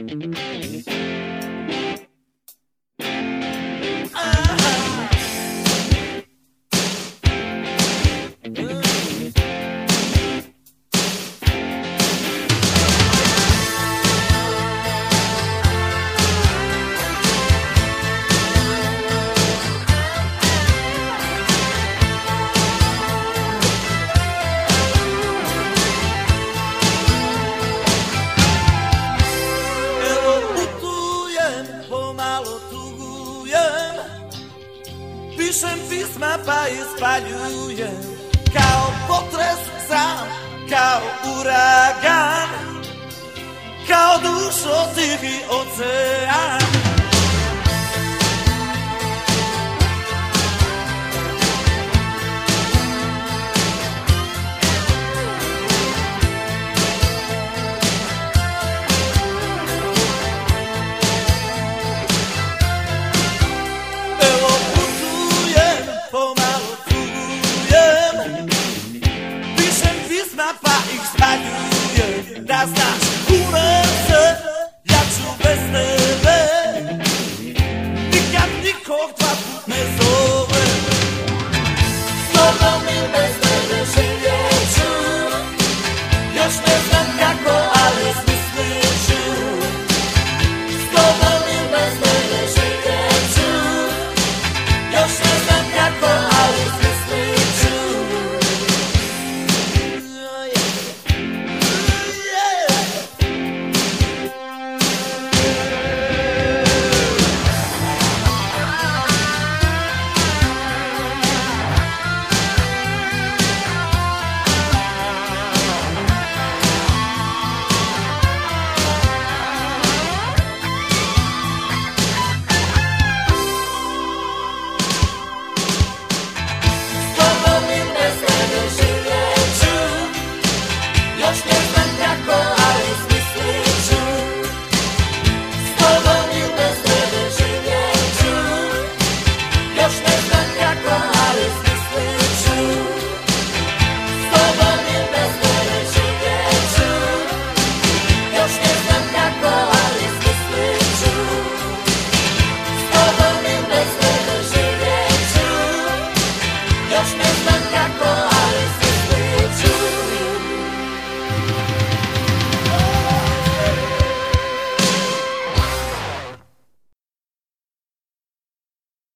Pišem pisma pa ispaljujem kao potres sam, kao uragan, kao dušo tihi ocean. Pa ih spaljujem, da znaš, umem se, ja ću bez tebe, nikad nikog dva put ne zovem. S tobom i bez tebe živjet ću, još ne znam kako, ali smislit ću. S tobom i bez tebe živjet ću, još ne znam kako, ali smislit ću. Još ne znam